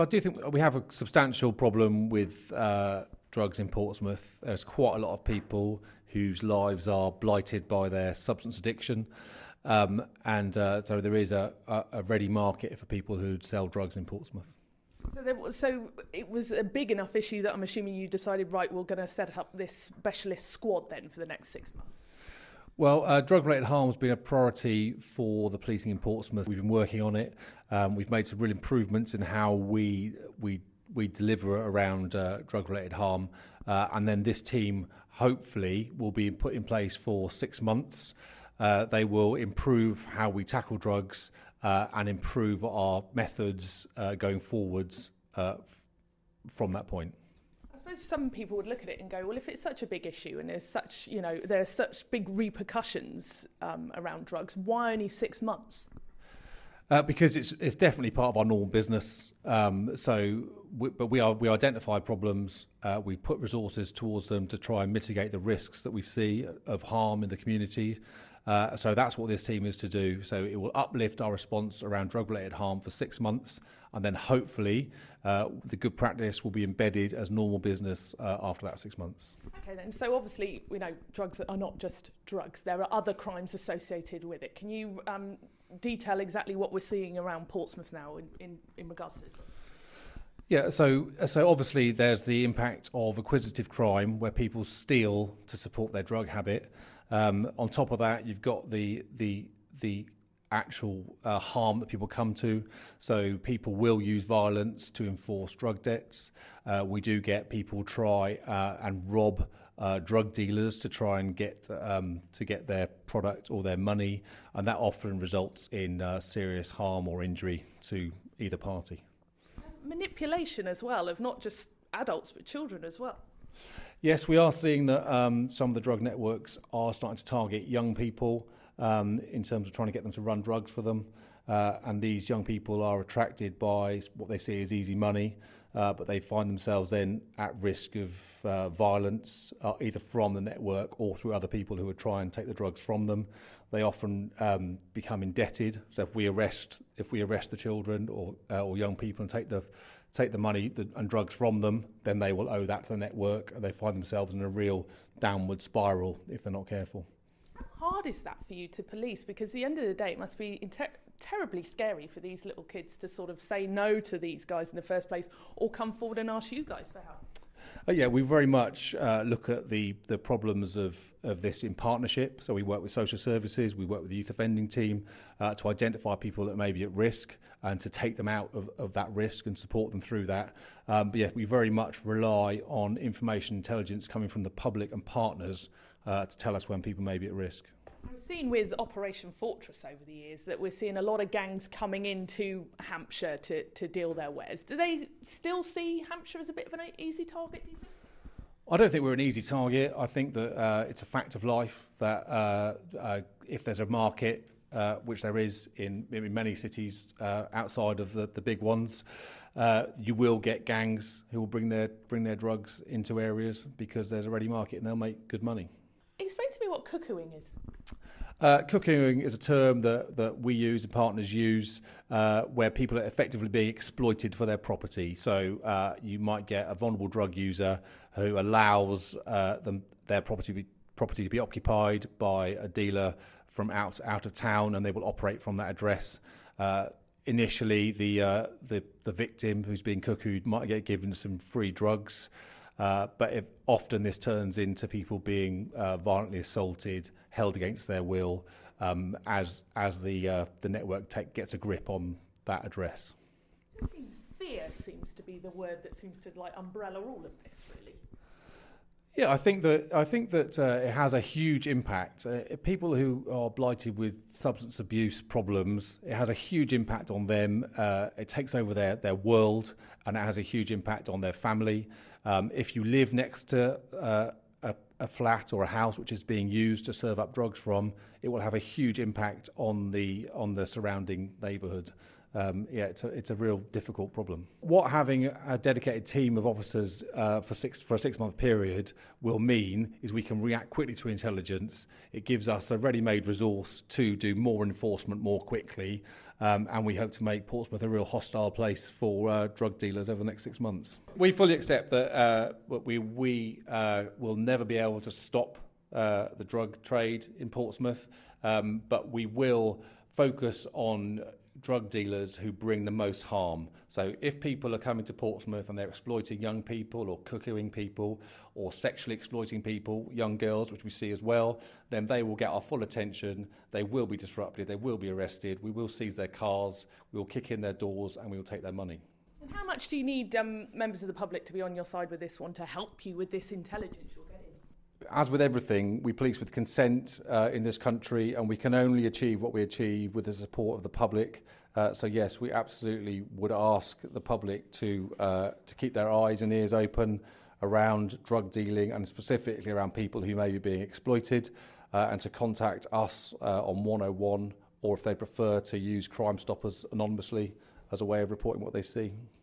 I do think we have a substantial problem with drugs in Portsmouth. There's quite a lot of people whose lives are blighted by their substance addiction. So there is a ready market for people who sell drugs in Portsmouth. So it was a big enough issue that I'm assuming you decided, right, we're going to set up this specialist squad then for the next 6 months. Well, drug-related harm has been a priority for the policing in Portsmouth. We've been working on it. We've made some real improvements in how we deliver around drug-related harm. And then this team, hopefully, will be put in place for 6 months. They will improve how we tackle drugs and improve our methods going forwards from that point. I suppose some people would look at it and go, well, if it's such a big issue and there's such, there are such big repercussions around drugs, why only 6 months? Because it's definitely part of our normal business. But we identify problems. We put resources towards them to try and mitigate the risks that we see of harm in the community. So that's what this team is to do. So it will uplift our response around drug-related harm for 6 months, and then hopefully the good practice will be embedded as normal business after that 6 months. Okay then, so obviously we know drugs are not just drugs. There are other crimes associated with it. Can you detail exactly what we're seeing around Portsmouth now in regards to the drugs? Yeah, so obviously there's the impact of acquisitive crime where people steal to support their drug habit. On top of that, you've got the actual harm that people come to. So people will use violence to enforce drug debts. We do get people try and rob drug dealers to try and get their product or their money, and that often results in serious harm or injury to either party. Manipulation as well of not just adults but children as well. Yes, we are seeing that some of the drug networks are starting to target young people in terms of trying to get them to run drugs for them. And these young people are attracted by what they see as easy money, but they find themselves then at risk of violence, either from the network or through other people who would try and take the drugs from them. They often become indebted. So if we arrest the children or young people and take the money and drugs from them, then they will owe that to the network, and they find themselves in a real downward spiral if they're not careful. How hard is that for you to police? Because at the end of the day, it must be terribly scary for these little kids to sort of say no to these guys in the first place, or come forward and ask you guys for help. Yeah, we very much look at the problems of this in partnership. So we work with social services, we work with the youth offending team to identify people that may be at risk and to take them out of that risk and support them through that. But yeah, we very much rely on information intelligence coming from the public and partners to tell us when people may be at risk. We've seen with Operation Fortress over the years that we're seeing a lot of gangs coming into Hampshire to deal their wares. Do they still see Hampshire as a bit of an easy target, do you think? I don't think we're an easy target. I think that it's a fact of life that if there's a market, which there is in many cities outside of the big ones, you will get gangs who will bring their drugs into areas because there's a ready market and they'll make good money. Explain to me what cuckooing is. Cuckooing is a term that we use and partners use where people are effectively being exploited for their property. So you might get a vulnerable drug user who allows their property to be occupied by a dealer from out of town, and they will operate from that address. Initially, the victim who's being cuckooed might get given some free drugs. But often this turns into people being violently assaulted, held against their will, as the network gets a grip on that address. Fear seems to be the word that seems to umbrella all of this, really. Yeah, I think that it has a huge impact. People who are blighted with substance abuse problems, it has a huge impact on them. It takes over their world, and it has a huge impact on their family. If you live next to a flat or a house which is being used to serve up drugs from, it will have a huge impact on the surrounding neighbourhood. It's a real difficult problem. What having a dedicated team of officers for a 6-month period will mean is we can react quickly to intelligence. It gives us a ready-made resource to do more enforcement more quickly, and we hope to make Portsmouth a real hostile place for drug dealers over the next 6 months. We fully accept that we will never be able to stop the drug trade in Portsmouth, but we will focus on drug dealers who bring the most harm. So if people are coming to Portsmouth and they're exploiting young people or cuckooing people or sexually exploiting people, young girls, which we see as well, then they will get our full attention, they will be disrupted, they will be arrested, we will seize their cars, we will kick in their doors and we will take their money. And how much do you need members of the public to be on your side with this one to help you with this intelligence you're getting? As with everything, we police with consent in this country, and we can only achieve what we achieve with the support of the public. So yes, we absolutely would ask the public to keep their eyes and ears open around drug dealing and specifically around people who may be being exploited, and to contact us on 101, or if they prefer to use Crime Stoppers anonymously as a way of reporting what they see.